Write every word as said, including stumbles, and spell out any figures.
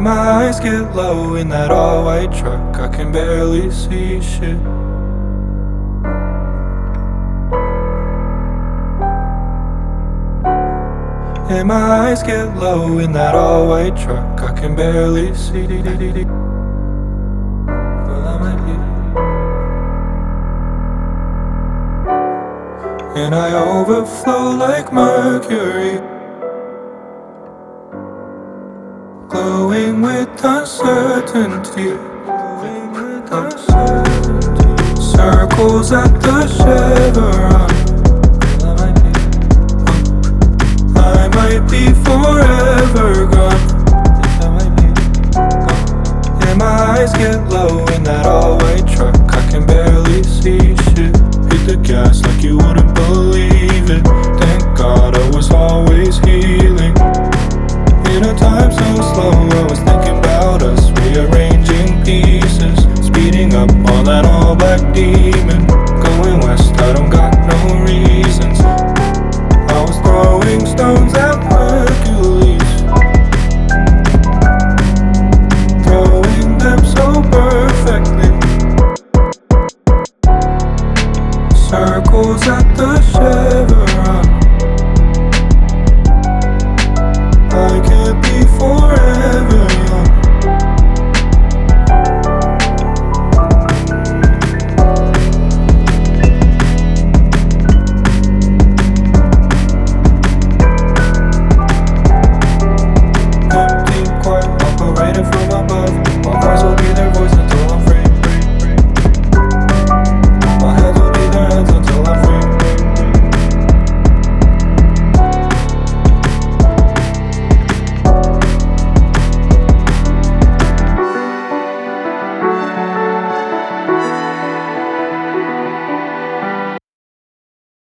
And my eyes get low in that all-white truck, I can barely see shit. And my eyes get low in that all-white truck, I can barely see. Well, I'm at you. And I overflow like mercury, glowing with uncertainty. Glowing with uncertainty. Circles at the chevron. I might be forever gone. I might be gone. And my eyes get low in that all-white truck, I can barely see shit. Hit the gas like you wouldn't believe it. Thank God I was always healing. In a time so slow, I was thinking about us, rearranging pieces, speeding up on that all-black demon. Going west, I don't got no reasons.